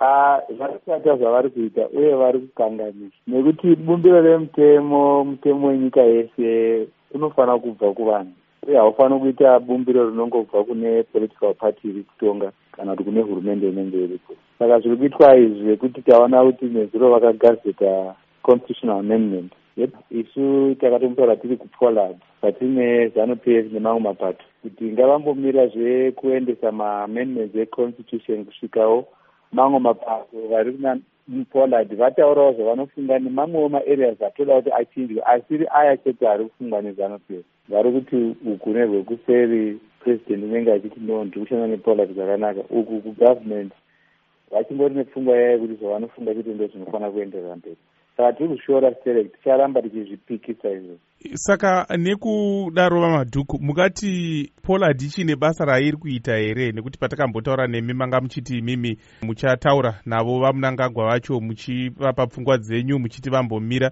Zvakashata zvavari kuita uye vari kukanganisa, nekuti bumbiro remutemo wenyika yese unofanira kubva kuvanhu uye haufaniri kuita bumbiro rinongobva kune political party iri kutonga kana kuti kune hurumende inenge iripo. Saka zviri kuitwa izvi zvekuti taona kuti nezuro vakagadzika constitutional amendment. Isu takatomutaura tiri kuPollard patine ZANU-PF nemamwe mapato kuti ngavambomira zvekuendesa maamendments econstitution kusvikawo mamwe mapato vari kuPollard vataurawo zvavanofunga nemamwewo maareas atoda kuti achinjwe, asiri aya chete ari kufungwa neZANU-PF. Vari kuti uku nerwekuseri president unenge achiti no ndiri kushanda nePollard zvakanaka, uku kugovernment vachimbori nepfungwa yayo kuti zvavanofunga kuti ndo zvinofanira kuenderera mberi. Saka tiri kushora select ticharamba tichizvipikisa izvo. Saka nekudaro vamadhuku mukati Pollard chine basa rairi kuita here? Nekuti patakambotaura nemi manga muchiti imimi muchataura navo vamunangagwa vacho muchivapa pfungwa dzenyu muchiti vambomira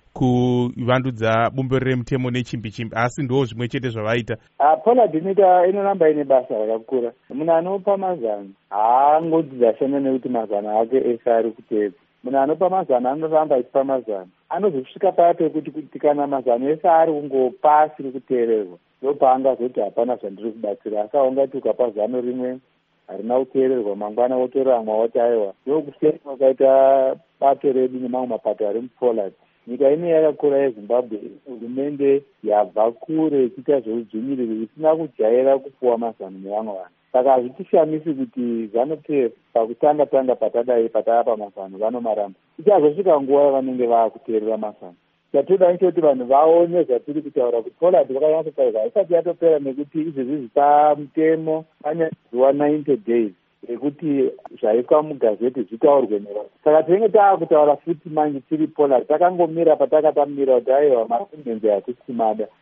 kuvandudza bumbiro remutemo nechimbi-chimbi, asi ndo zvimwe chete zvavaita. Pollard inoramba ine basa rakakura. Munhu anopa mazano haangodzi ashanda nekuti mazano ake ese ari kuteedza. Munhu anopa mazano anoramba achipa mazano. Anozosvika paya pekuti kana mazano ese ari kungopa asiri kuteererwa, ndopaangazoti hapana zvandiri kubatsira. Asi aungati ukapa zano rimwe harina kuteererwa, mangwana wotora amwe woti aiwa ndokusiyana kwakaita bato redu nemamwe mapato ari muPollard. Nyika ine yakakura yeZimbabwe hurumende yabva kure ichiita zveudzvinyiriri isina kujaira kupuwa mazano nevamwe vanhu. Saka hazvitishamisi kuti ZANU-PF pakutanga patadai patava mazano vanomaramba. Ichazosvika nguva yavanenge vaakuteerera mazano. Chatoda nechekuti vanhu vaone zvatiri kutaura kuti Pollard vakanyatsotaurwa haisati yatopera, nekuti izvezvi pamutemo pane zuva 90 days ekuti zvaiswa mugazeti zvitaurwe nevanhu. Saka tinenge taakutaura futi manje tiri Pollard takangomira patakatamira kuti aiwa maamendment hatisimada.